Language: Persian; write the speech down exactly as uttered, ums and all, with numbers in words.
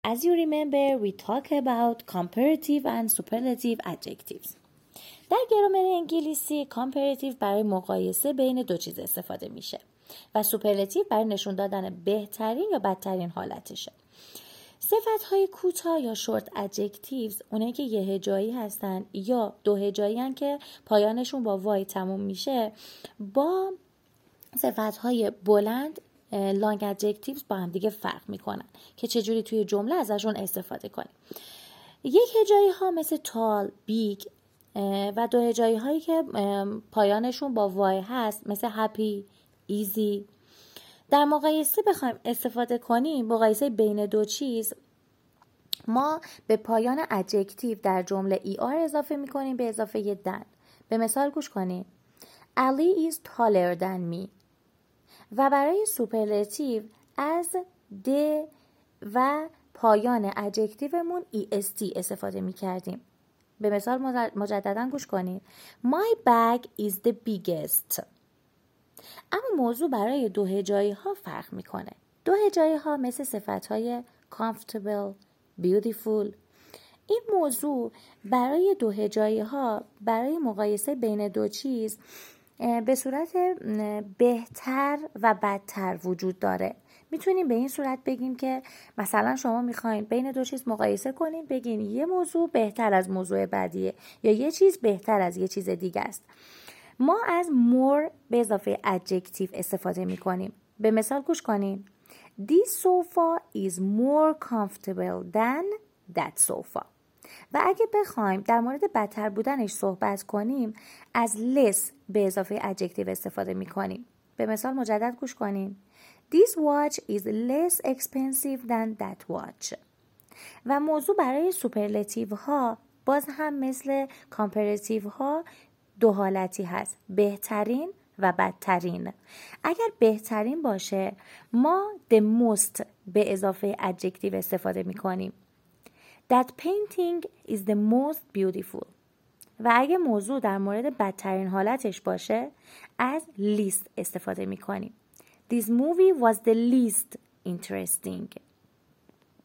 As you remember, we talk about comparative and superlative adjectives. در گرامر انگلیسی comparative برای مقایسه بین دو چیز استفاده میشه و superlative برای نشون دادن بهترین یا بدترین حالتشه. صفت‌های کوتاه یا short adjectives اونایی که یه هجایی هستن یا دو هجایی هستن که پایانشون با وای تموم میشه، با صفت‌های بلند long adjectives با هم دیگه فرق میکنن که چجوری توی جمله ازشون استفاده کنیم. یک هجایی ها مثل tall, big و دو هجایی هایی که پایانشون با وای هست مثل happy, easy. در مقایسه بخوایم استفاده کنیم، مقایسه بین دو چیز، ما به پایان adjective در جمله er اضافه میکنیم به اضافه یه than. به مثال گوش کنیم. Ali is taller than me. و برای سوپرلاتیو از د و پایان ادجکتیومون est استفاده می کردیم. به مثال مجددا گوش کنید. My bag is the biggest. اما موضوع برای دو هجایی ها فرق می کنه. دو هجایی ها مثل صفت های comfortable, beautiful. این موضوع برای دو هجایی ها برای مقایسه بین دو چیز به صورت بهتر و بدتر وجود داره. میتونیم به این صورت بگیم که مثلا شما میخواین بین دو چیز مقایسه کنین، بگین یه موضوع بهتر از موضوع بعدیه یا یه چیز بهتر از یه چیز دیگه است. ما از more به اضافه adjective استفاده میکنیم. به مثال گوش کنین. This sofa is more comfortable than that sofa. و اگه بخوایم در مورد بدتر بودنش صحبت کنیم، از less به اضافه adjective استفاده می کنیم. به مثال مجدد گوش کنیم. This watch is less expensive than that watch. و موضوع برای سوپرلاتیو ها باز هم مثل کامپراتیو ها دو حالتی هست. بهترین و بدترین. اگر بهترین باشه ما the most به اضافه adjective استفاده می کنیم. That painting is the most beautiful. و اگه موضوع در مورد بدترین حالتش باشه از least استفاده می کنیم. This movie was the least interesting.